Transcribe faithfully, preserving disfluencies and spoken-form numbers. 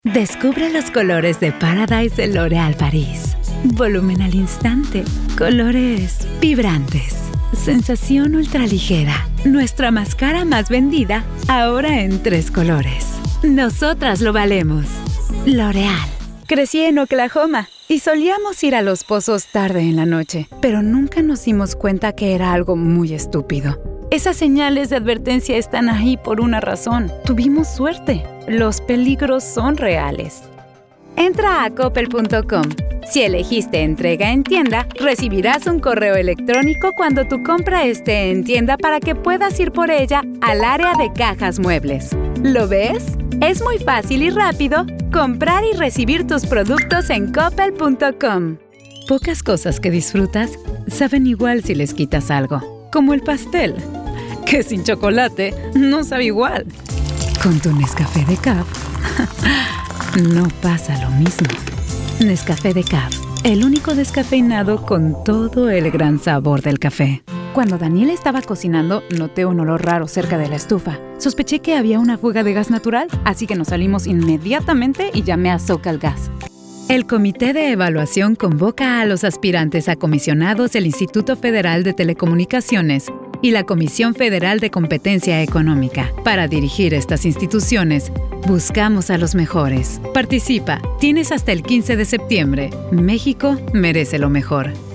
Descubre los colores de Paradise de L'Oréal Paris. Volumen al instante, colores vibrantes, sensación ultraligera. Nuestra máscara más vendida, ahora en tres colores. Nosotras lo valemos. L'Oréal. Crecí en Oklahoma y solíamos ir a los pozos tarde en la noche, pero nunca nos dimos cuenta que era algo muy estúpido. Esas señales de advertencia están ahí por una razón. Tuvimos suerte. Los peligros son reales. Entra a coppel punto com. Si elegiste entrega en tienda, recibirás un correo electrónico cuando tu compra esté en tienda para que puedas ir por ella al área de cajas muebles. ¿Lo ves? Es muy fácil y rápido comprar y recibir tus productos en coppel punto com. Pocas cosas que disfrutas saben igual si les quitas algo, como el pastel, que sin chocolate no sabe igual. Con tu Nescafé Decaf no pasa lo mismo. Nescafé Decaf, el único descafeinado con todo el gran sabor del café. Cuando Daniel estaba cocinando, noté un olor raro cerca de la estufa. Sospeché que había una fuga de gas natural, así que nos salimos inmediatamente y llamé a SoCalGas. El Comité de Evaluación convoca a los aspirantes a comisionados del Instituto Federal de Telecomunicaciones y la Comisión Federal de Competencia Económica. Para dirigir estas instituciones, buscamos a los mejores. Participa. Tienes hasta el quince de septiembre. México merece lo mejor.